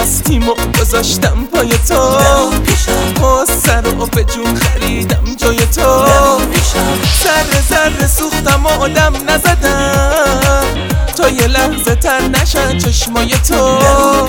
هستیم و گذاشتم پای تو، سر و به جون خریدم جای تو، ذره ذره سوختم و آدم نزدم تا یه لحظه تر نشن چشمای تو.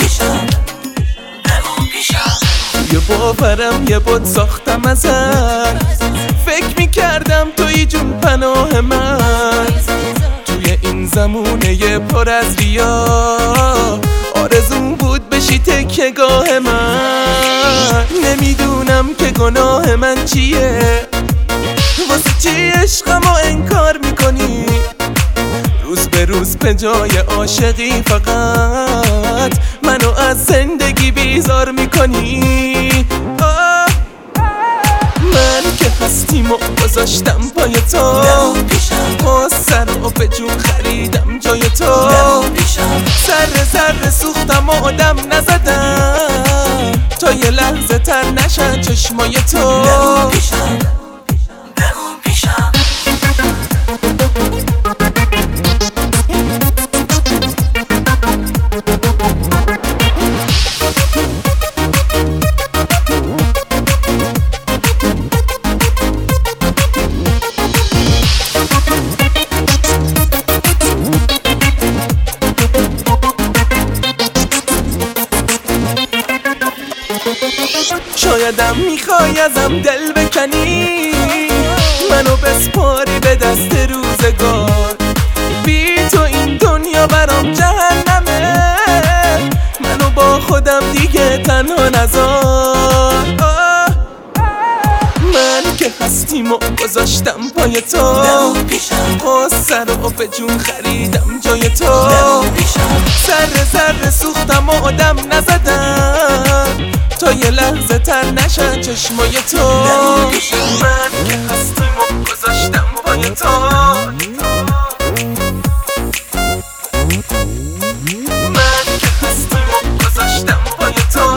توی باورم یه بود ساختم ازت، فکر میکردم توی جون پناه من، توی این زمونه پر از ریا آرزوم بود بشی تکیه‌گاه من. نمیدونم که گناه من چیه، واسه چی عشقمو انکار میکنی، روز به روز به جای عاشقی فقط منو از زندگی بیزار میکنی. من که هستیم و گذاشتم پای تو، سر و به جون خریدم جای تو، ذره ذره سوختم و آدم نزدم تا یه لحظه تر نشن چشمای تو. شایدم میخوای ازم دل بکنی، منو بسپاری به دست روزگار، بی تو این دنیا برام جهنمه، منو با خودم دیگه تنها نذار. من که هستیم و گذاشتم پای تو، سر و به جون خریدم جای تو، ذره ذره سوختم و آدم نزدم تا یه لحظه تر نشن چشمای تو. من که هستیم و گذاشتم پای تو، من که هستیم و گذاشتم پای تو.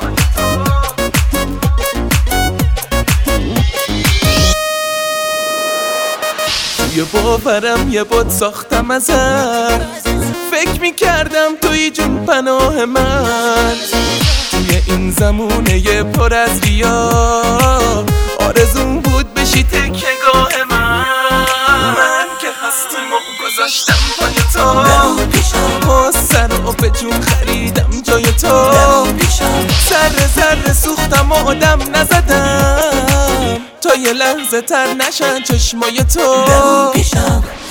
توی باورم یه بود ساختم ازت، فکر میکردم توی جون پناه من، توی این زمونه پر از ریا آرزوم بود بشی تکیه‌گاه من. من که هستیم و گذاشتم پای تو، سر و به جون خریدم جای تو، ذره ذره سوختم و آدم نزدم تا یه لحظه تر نشن چشمای تو.